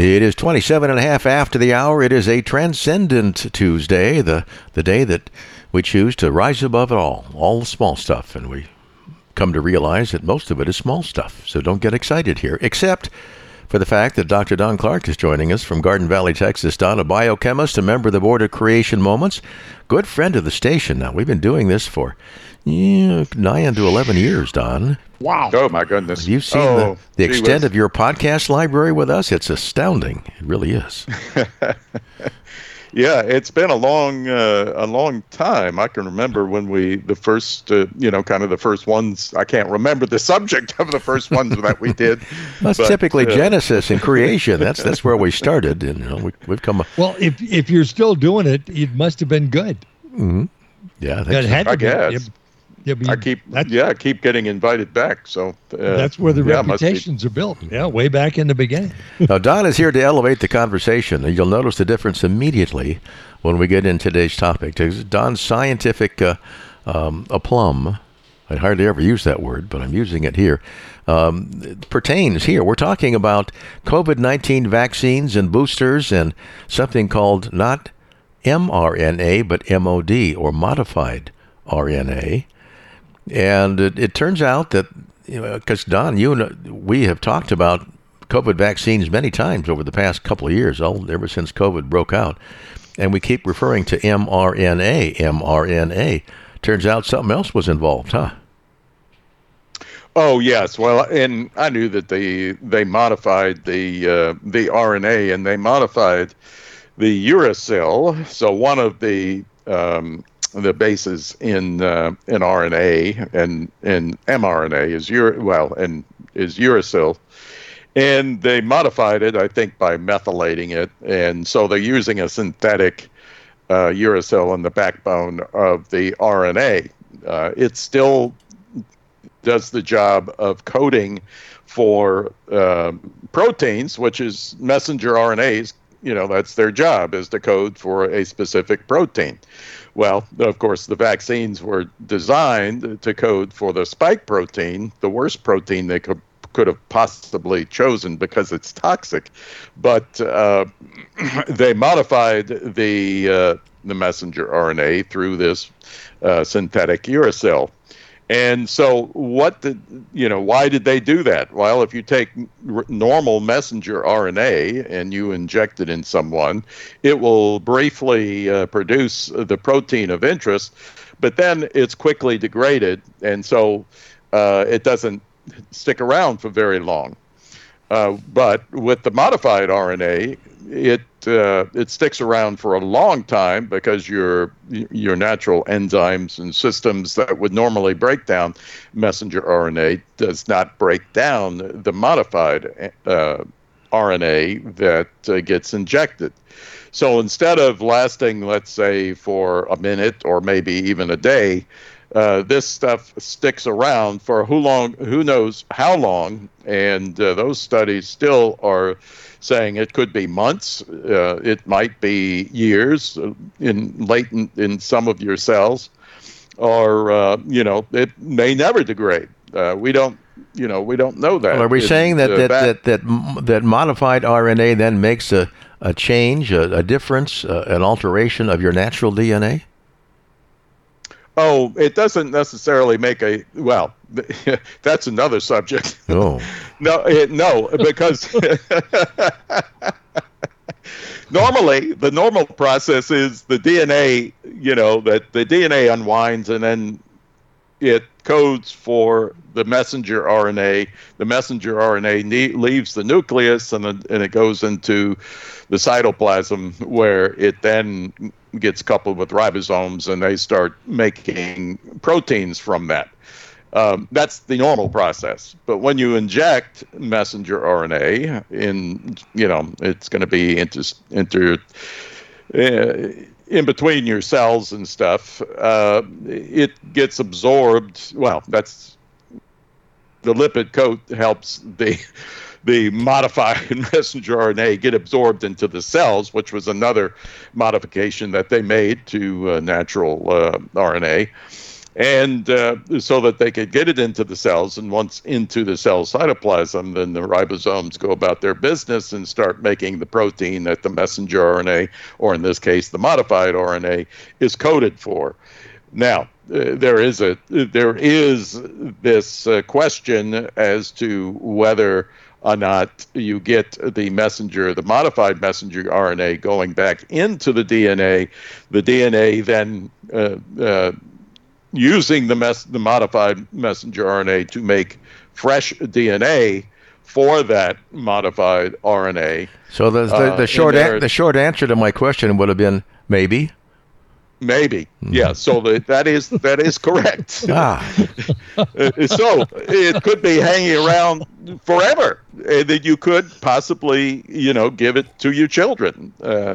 It is 27 and a half after the hour. It is a transcendent Tuesday, the day that we choose to rise above it all the small stuff. And we come to realize that most of it is small stuff. So don't get excited here, except for the fact that Dr. Don Clark is joining us from Garden Valley, Texas. Don, a biochemist, a member of the board of Creation Moments, good friend of the station. Now, we've been doing this for 9 to 11 years, Don. Wow. Oh, my goodness. Have you seen the extent of your podcast library with us? It's astounding. It really is. Yeah, it's been a long time. I can remember when the first ones. I can't remember the subject of the first ones that we did. That's typically Genesis and creation. That's where we started, and we've come. Well, if you're still doing it, it must have been good. Mm-hmm. Yeah, I guess. I keep getting invited back. So that's where the reputations are built. Yeah, way back in the beginning. Now, Don is here to elevate the conversation. You'll notice the difference immediately when we get into today's topic. Don's scientific aplomb, I hardly ever use that word, but I'm using it here, pertains here. We're talking about COVID-19 vaccines and boosters and something called not mRNA, but MOD, or modified RNA. And it turns out that, because Don, you and we have talked about COVID vaccines many times over the past couple of years, ever since COVID broke out, and we keep referring to mRNA. Turns out something else was involved, huh? Oh, yes. Well, and I knew that they modified the RNA, and they modified the uracil. So one of the bases in RNA and mRNA is uracil, and they modified it, I think, by methylating it, and so they're using a synthetic uracil in the backbone of the RNA. It still does the job of coding for proteins, which is messenger RNAs. That's their job, is to code for a specific protein. Well, of course, the vaccines were designed to code for the spike protein, the worst protein they could have possibly chosen because it's toxic. But they modified the messenger RNA through this synthetic uracil. And so why did they do that? Well, if you take normal messenger RNA and you inject it in someone, it will briefly produce the protein of interest, but then it's quickly degraded, and so it doesn't stick around for very long. But with the modified RNA, it sticks around for a long time because your natural enzymes and systems that would normally break down messenger RNA does not break down the modified RNA that gets injected. So instead of lasting, let's say, for a minute or maybe even a day, this stuff sticks around for who knows how long, and those studies still are saying it could be months, it might be years, latent in some of your cells, or it may never degrade. We don't know that. Well, are we saying that modified RNA then makes a change, a difference, an alteration of your natural DNA? Oh, it doesn't necessarily make that's another subject. Oh. No, because normally the normal process is the DNA, that the DNA unwinds and then it codes for the messenger RNA. The messenger RNA leaves the nucleus and it goes into the cytoplasm, where it then gets coupled with ribosomes and they start making proteins from that. That's the normal process. But when you inject messenger RNA it's going to be in between your cells and stuff. It gets absorbed. Well, that's the lipid coat helps the modified messenger RNA get absorbed into the cells, which was another modification that they made to natural RNA. And so that they could get it into the cells, and once into the cell cytoplasm, then the ribosomes go about their business and start making the protein that the messenger RNA, or in this case, the modified RNA, is coded for. Now, there is this question as to whether or not you get the modified messenger RNA going back into the DNA. The DNA then using the modified messenger RNA to make fresh DNA for that modified RNA. So the short answer to my question would have been maybe. Maybe, yeah. So that is correct. So it could be hanging around forever, and that you could possibly, give it to your children,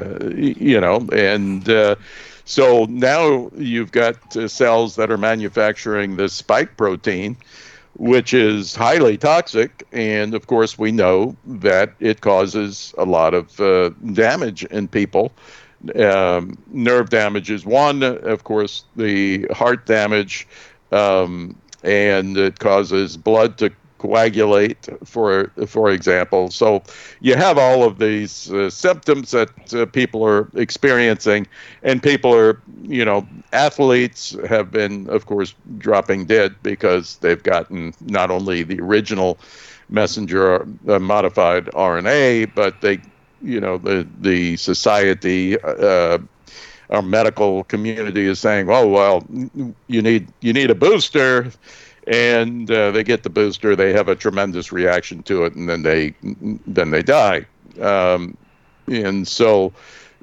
and. So now you've got cells that are manufacturing this spike protein, which is highly toxic. And of course, we know that it causes a lot of damage in people. Nerve damage is one, of course, the heart damage, and it causes blood to coagulate, for example. So you have all of these symptoms that people are experiencing, and people are, athletes have been, of course, dropping dead because they've gotten not only the original messenger modified RNA, but they, the society, our medical community is saying, oh, well, you need a booster. And they get the booster, they have a tremendous reaction to it, and then they die. And so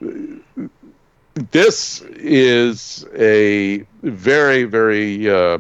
this is a very, very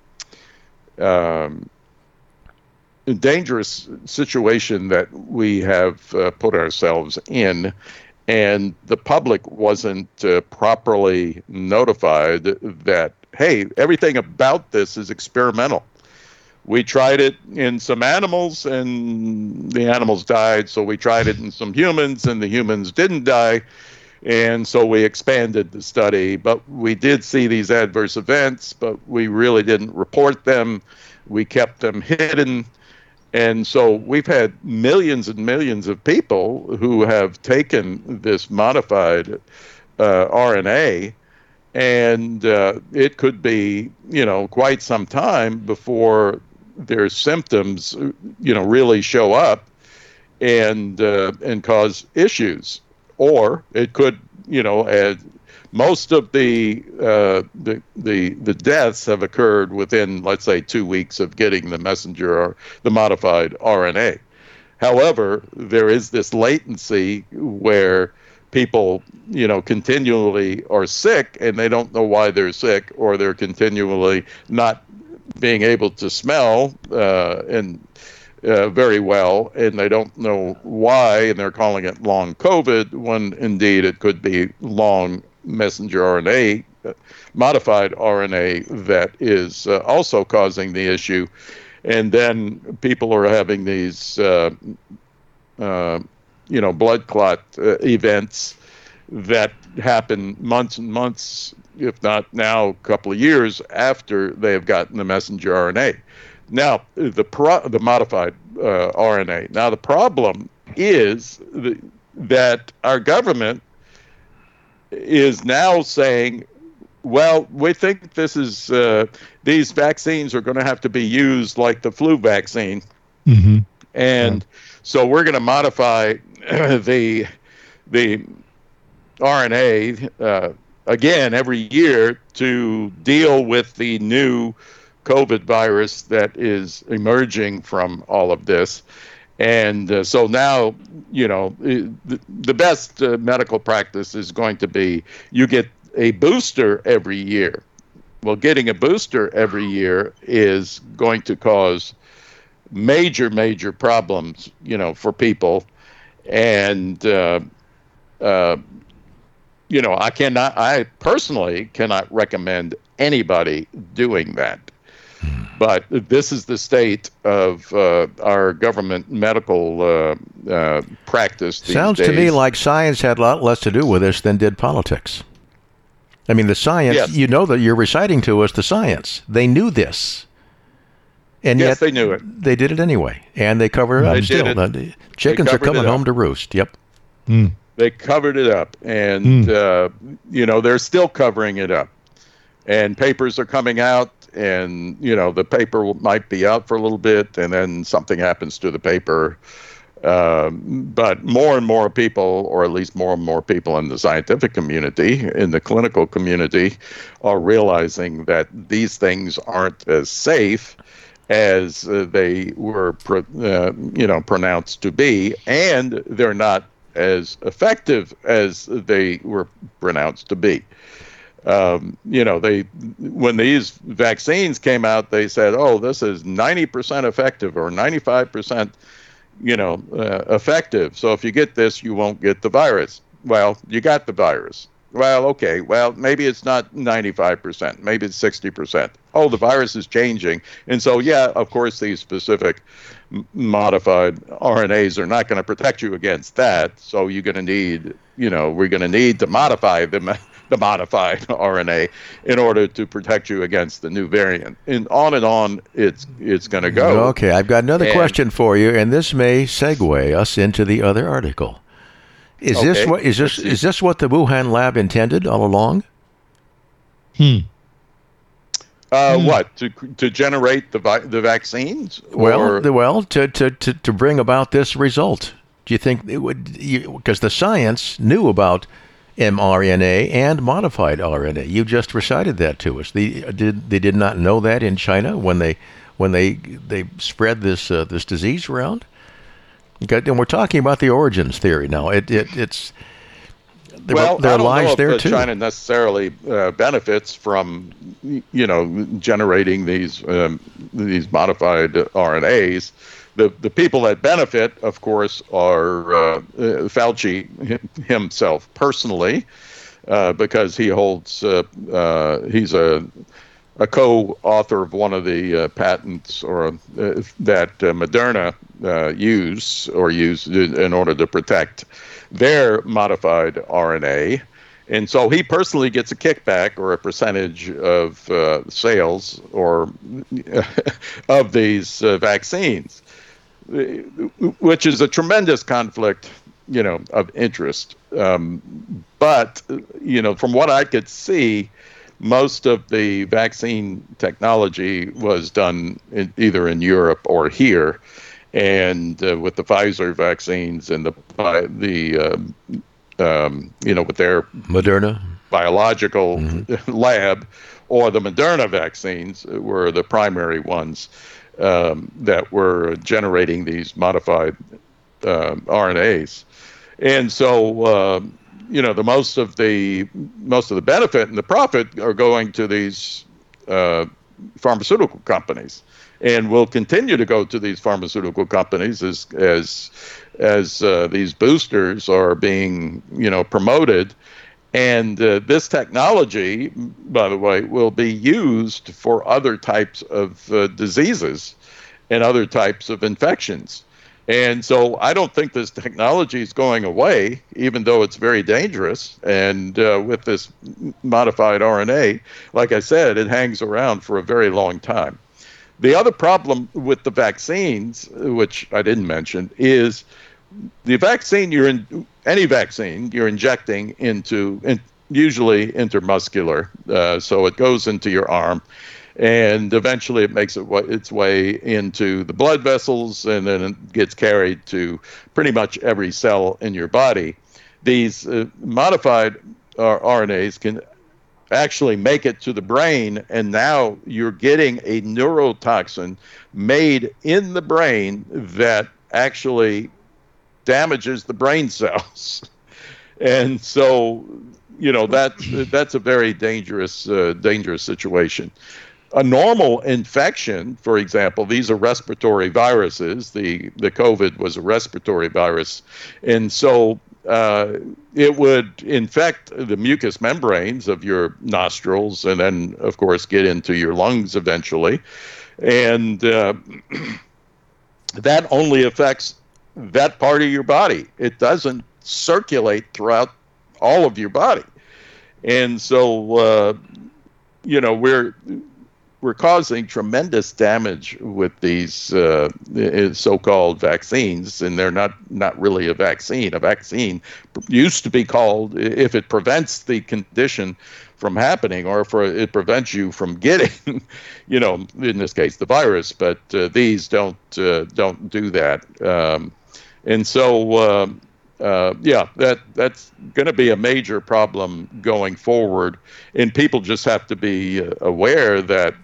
dangerous situation that we have put ourselves in, and the public wasn't properly notified that, hey, everything about this is experimental. We tried it in some animals, and the animals died, so we tried it in some humans, and the humans didn't die, and so we expanded the study. But we did see these adverse events, but we really didn't report them. We kept them hidden. And so we've had millions and millions of people who have taken this modified RNA, and it could be, quite some time before their symptoms, really show up and cause issues. Or it could, most of the deaths have occurred within, let's say, 2 weeks of getting the messenger or the modified RNA. However, there is this latency where people, continually are sick, and they don't know why they're sick, or they're continually not being able to smell very well, and they don't know why, and they're calling it long COVID, when indeed it could be long messenger RNA, modified RNA, that is also causing the issue. And then people are having these blood clot events that happen months and months, if not now a couple of years after they have gotten the messenger RNA. Now, the modified RNA. Now, the problem is that our government is now saying, well, we think this is these vaccines are going to have to be used like the flu vaccine. Mm-hmm. And so we're going to modify the RNA again every year to deal with the new COVID virus that is emerging from all of this. And so now, the best medical practice is going to be you get a booster every year. Well, getting a booster every year is going to cause major, major problems, for people. And, I personally cannot recommend anybody doing that. But this is the state of our government medical practice these Sounds days. to me like science had a lot less to do with this than did politics. I mean, the science, Yes. you know that you're reciting to us the science. They knew this. And Yes, yet they knew it. they did it anyway. And they cover it up They still. did it. Now, the chickens are covered it coming up. home to roost. Yep. They covered it up, and they're still covering it up. And papers are coming out, and the paper might be out for a little bit, and then something happens to the paper. But more and more people, or at least more and more people in the scientific community, in the clinical community, are realizing that these things aren't as safe as they were, pronounced to be, and they're not as effective as they were pronounced to be. When these vaccines came out, they said, "Oh, this is 90% effective or 95%, effective. So if you get this, you won't get the virus." Well, you got the virus. Well, okay. Well, maybe it's not 95%. Maybe it's 60%. Oh, the virus is changing. And so, yeah, of course, these specific modified RNAs are not going to protect you against that. So you're going to need, we're going to need to modify the modified RNA in order to protect you against the new variant. And on it's going to go. Okay, I've got another question for you, and this may segue us into the other article. Is this what the Wuhan lab intended all along? What to generate the vaccines? Well, to bring about this result. Do you think it would? Because the science knew about mRNA and modified RNA. You just recited that to us. They did not know that in China when they spread this disease around. Okay, and we're talking about the origins theory now. There are lies there too. China necessarily benefits from generating these modified RNAs. The people that benefit, of course, are Fauci himself personally, because he holds he's a co-author of one of the patents that Moderna used in order to protect their modified RNA. And so he personally gets a kickback or a percentage of sales or of these vaccines, which is a tremendous conflict, of interest. But from what I could see, most of the vaccine technology was done either in Europe or here, and with the Pfizer vaccines and with their Moderna biological lab, or the Moderna vaccines were the primary ones that were generating these modified RNAs. And so the most of the benefit and the profit are going to these pharmaceutical companies, and will continue to go to these pharmaceutical companies as these boosters are being promoted. And this technology, by the way, will be used for other types of diseases and other types of infections. And so I don't think this technology is going away, even though it's very dangerous. And with this modified RNA, like I said, it hangs around for a very long time. The other problem with the vaccines, which I didn't mention, is the vaccine any vaccine you're injecting into, usually intramuscular, so it goes into your arm, and eventually it makes its way into the blood vessels, and then it gets carried to pretty much every cell in your body. These modified RNAs can actually make it to the brain, and now you're getting a neurotoxin made in the brain that actually damages the brain cells. And so that's a very dangerous situation. A normal infection, for example, these are respiratory viruses. The COVID was a respiratory virus, and so it would infect the mucous membranes of your nostrils, and then, of course, get into your lungs eventually. And that only affects that part of your body. It doesn't circulate throughout all of your body. And so, we're causing tremendous damage with these so-called vaccines, and they're not really a vaccine. A vaccine used to be called, if it prevents the condition from happening, or if it prevents you from getting, in this case, the virus. But these don't do that. And so, that's going to be a major problem going forward. And people just have to be aware that,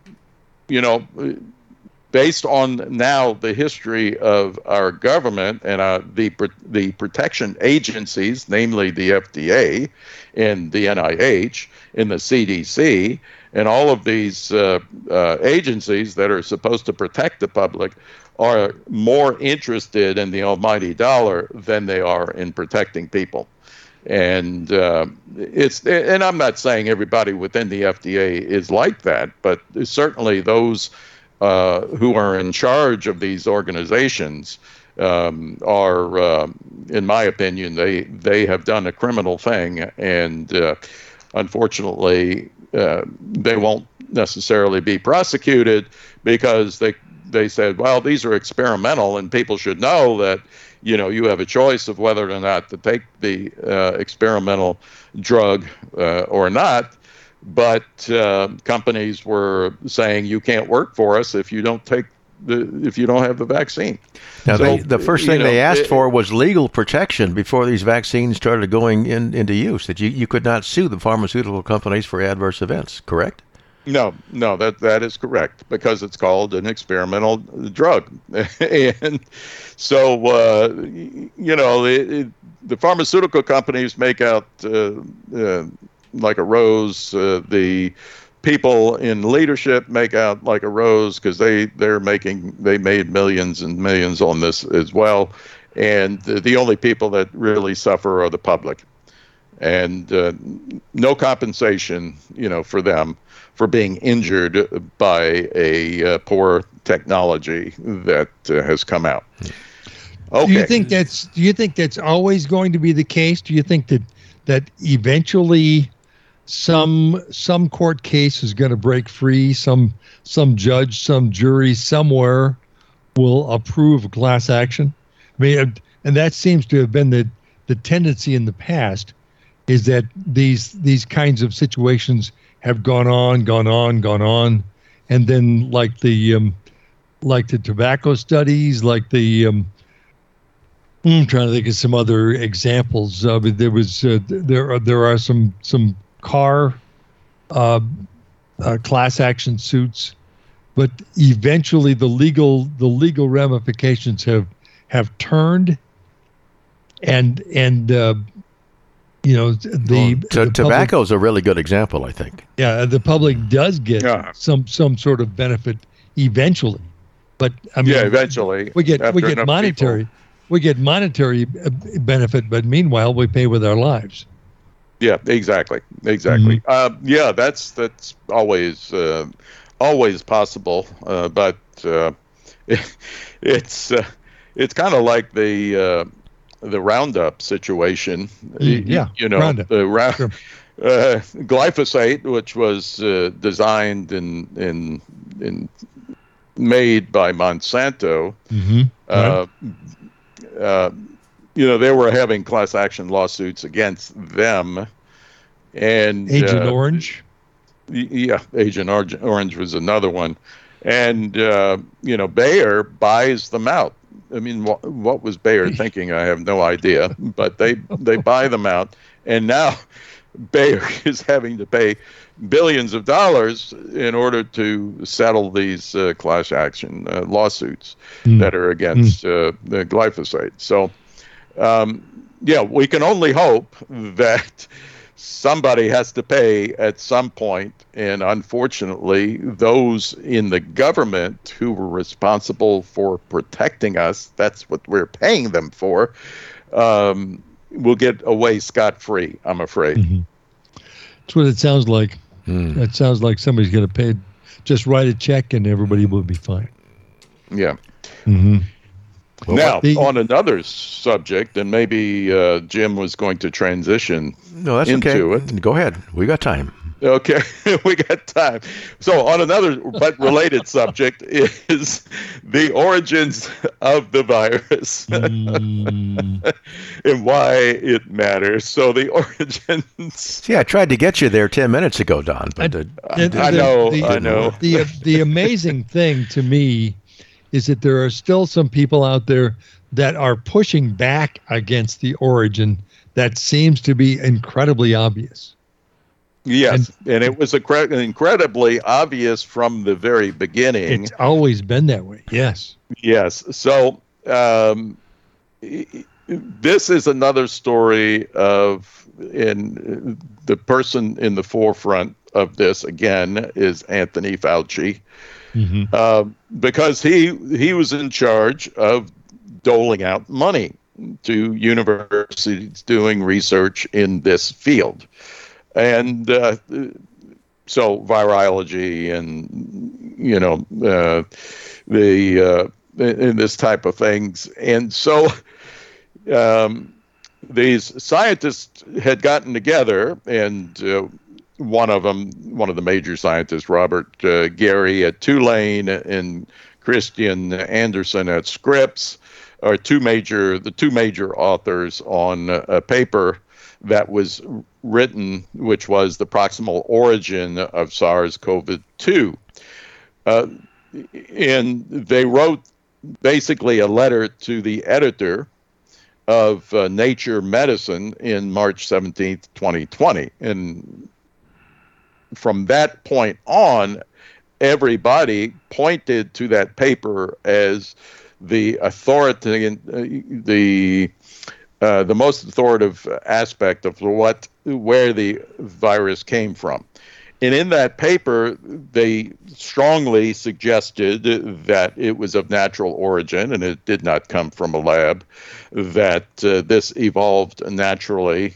based on now the history of our government and the protection agencies, namely the FDA and the NIH and the CDC, and all of these agencies that are supposed to protect the public, are more interested in the almighty dollar than they are in protecting people. And and I'm not saying everybody within the FDA is like that, but certainly those who are in charge of these organizations are, in my opinion, they have done a criminal thing, and unfortunately, they won't necessarily be prosecuted because they said, well, these are experimental, and people should know that, you have a choice of whether or not to take the experimental drug or not. But companies were saying you can't work for us if you don't have the vaccine. Now, the first thing they asked for was legal protection before these vaccines started going into use, that you could not sue the pharmaceutical companies for adverse events, correct? No, that is correct, because it's called an experimental drug. And so, the pharmaceutical companies make out like a rose. The people in leadership make out like a rose, because they made millions and millions on this as well. And the only people that really suffer are the public. And no compensation, for them for being injured by a poor technology that has come out. Okay. Do you think that's always going to be the case? Do you think that eventually some court case is going to break free, some judge, some jury somewhere will approve of class action? I mean, and that seems to have been the tendency in the past, is that these kinds of situations have gone on, and then like the tobacco studies, like I'm trying to think of some other examples. There was there are some car class action suits, but eventually the legal ramifications have turned, and tobacco is a really good example, I think. Yeah, the public does get some sort of benefit eventually, but I mean, eventually we get monetary benefit, but meanwhile we pay with our lives. Yeah, exactly. Mm-hmm. That's always possible, but it's kind of like the Roundup situation. Roundup. Sure. Glyphosate, which was designed and made by Monsanto. Mm-hmm. They were having class action lawsuits against them. And Agent Orange. Yeah, Agent Orange was another one. And Bayer buys them out. I mean, what was Bayer thinking? I have no idea. But they buy them out, and now Bayer is having to pay billions of dollars in order to settle these class action lawsuits that are against the glyphosate. So, we can only hope that somebody has to pay at some point, and unfortunately, those in the government who were responsible for protecting us, that's what we're paying them for, will get away scot-free, I'm afraid. Mm-hmm. That's what it sounds like. It sounds like somebody's going to pay, just write a check and everybody will be fine. Yeah. Mm-hmm. Now, on another subject, and maybe Jim was going to transition No, that's into okay. it. Go ahead. We got time. Okay, we got time. So on another but related subject is the origins of the virus and why it matters. So the origins. See, I tried to get you there 10 minutes ago, Don, but I know. The amazing thing to me is that there are still some people out there that are pushing back against the origin that seems to be incredibly obvious. Yes, and it was incredibly obvious from the very beginning. It's always been that way. Yes. Yes. So this is another story of, in the person in the forefront of this again is Anthony Fauci, because he was in charge of doling out money to universities doing research in this field. And so virology and, in this type of things. And so these scientists had gotten together, and one of the major scientists, Robert Gary at Tulane and Christian Anderson at Scripps, are the two major authors on a paper that was written, which was the proximal origin of SARS-CoV-2. And they wrote basically a letter to the editor of Nature Medicine in March 17th, 2020. And from that point on, everybody pointed to that paper as the authority, the most authoritative aspect of where the virus came from. And in that paper, they strongly suggested that it was of natural origin and it did not come from a lab, that this evolved naturally.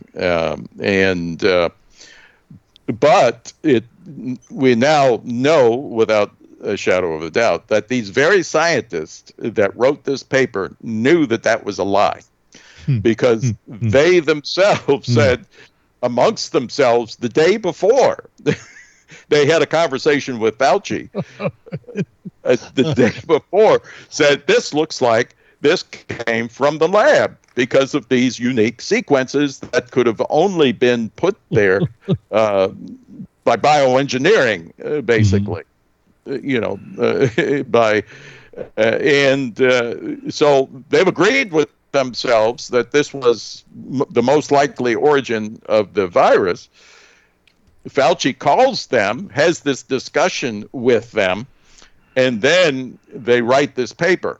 But we now know without a shadow of a doubt that these very scientists that wrote this paper knew that was a lie. Because they themselves said amongst themselves the day before, they had a conversation with Fauci the day before, said this looks like this came from the lab because of these unique sequences that could have only been put there by bioengineering, basically, so they've agreed with themselves that this was the most likely origin of the virus. Fauci calls them, has this discussion with them, and then they write this paper.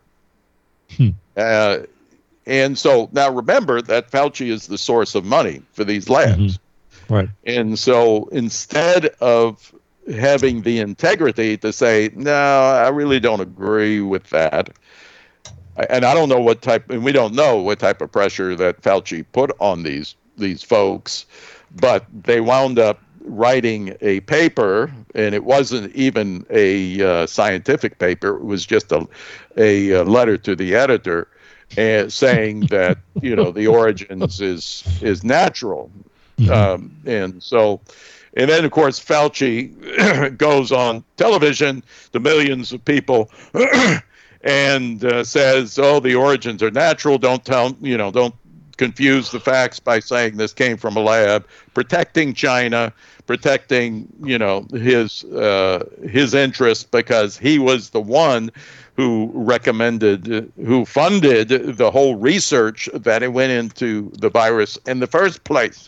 And so now remember that Fauci is the source of money for these labs. Right. And so instead of having the integrity to say, no, I really don't agree with that, and I don't know we don't know what type of pressure that Fauci put on these folks, but they wound up writing a paper, and it wasn't even a scientific paper. It was just a letter to the editor saying that, the origins is natural. And then, of course, Fauci goes on television to millions of people and says, "Oh, the origins are natural. Don't confuse the facts by saying this came from a lab." Protecting China, protecting his interests, because he was the one who funded the whole research that it went into the virus in the first place,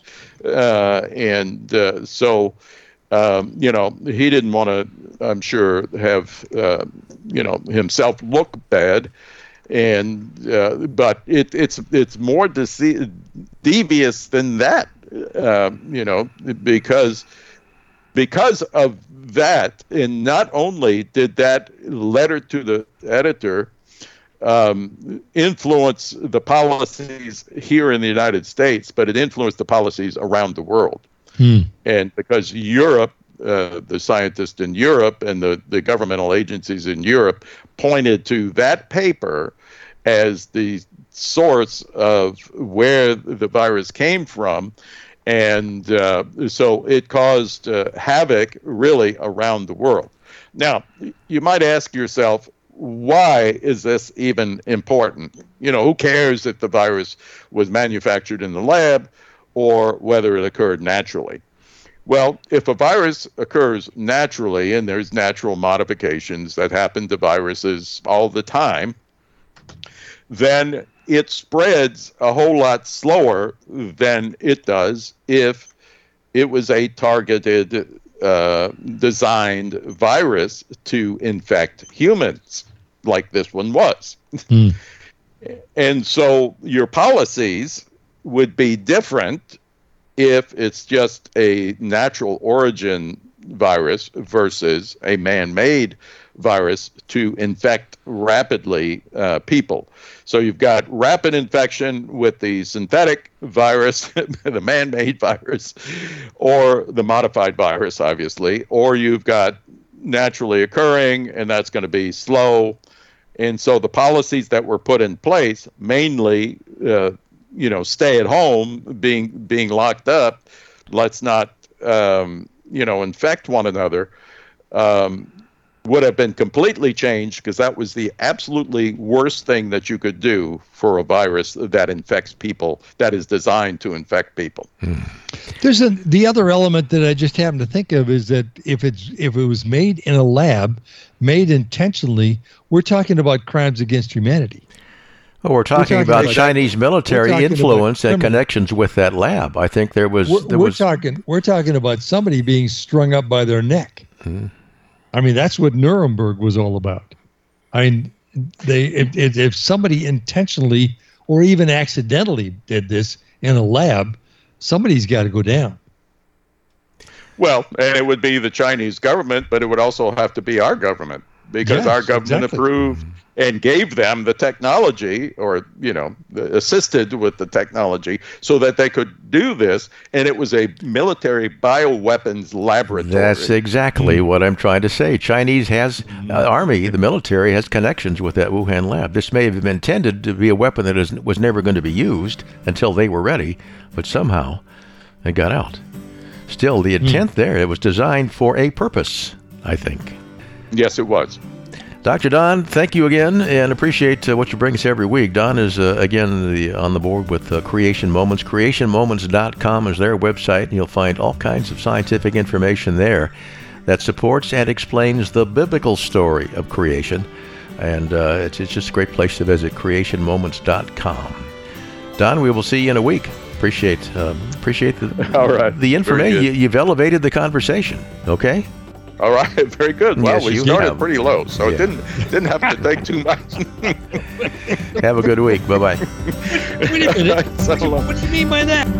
so he didn't want to, I'm sure, have himself look bad, but it's more devious than that, because of that. And not only did that letter to the editor influence the policies here in the United States, but it influenced the policies around the world. And because Europe, the scientists in Europe and the governmental agencies in Europe pointed to that paper as the source of where the virus came from. And so it caused havoc really around the world. Now, you might ask yourself, why is this even important? Who cares if the virus was manufactured in the lab or whether it occurred naturally? Well, if a virus occurs naturally, and there's natural modifications that happen to viruses all the time, then it spreads a whole lot slower than it does if it was a targeted, designed virus to infect humans, like this one was. And so your policies would be different if it's just a natural origin virus versus a man-made virus to infect rapidly people. So you've got rapid infection with the synthetic virus, the man-made virus, or the modified virus, obviously, or you've got naturally occurring, and that's going to be slow. And so the policies that were put in place, mainly, stay at home, being locked up, let's not, infect one another, would have been completely changed, because that was the absolutely worst thing that you could do for a virus that infects people, that is designed to infect people. There's the other element that I just happened to think of is that if it was made in a lab, made intentionally, we're talking about crimes against humanity. Well, we're talking about Chinese military influence and connections with that lab. I think we're talking about somebody being strung up by their neck. I mean, that's what Nuremberg was all about. I mean, if somebody intentionally or even accidentally did this in a lab, somebody's got to go down. Well, and it would be the Chinese government, but it would also have to be our government, because our government approved and gave them the technology, or, assisted with the technology so that they could do this. And it was a military bioweapons laboratory. That's exactly what I'm trying to say. Chinese army, the military, has connections with that Wuhan lab. This may have been intended to be a weapon that was never going to be used until they were ready, but somehow it got out. Still, the intent there, it was designed for a purpose, I think. Yes, it was. Dr. Don, thank you again, and appreciate what you bring us every week. Don is, again, on the board with Creation Moments. CreationMoments.com is their website, and you'll find all kinds of scientific information there that supports and explains the biblical story of creation. And it's just a great place to visit, CreationMoments.com. Don, we will see you in a week. Appreciate all right. The information. You've elevated the conversation, okay? All right, very good. Well, yes, we started pretty low, so it didn't have to take too much. Have a good week. Bye-bye. Wait a minute. What do you mean by that?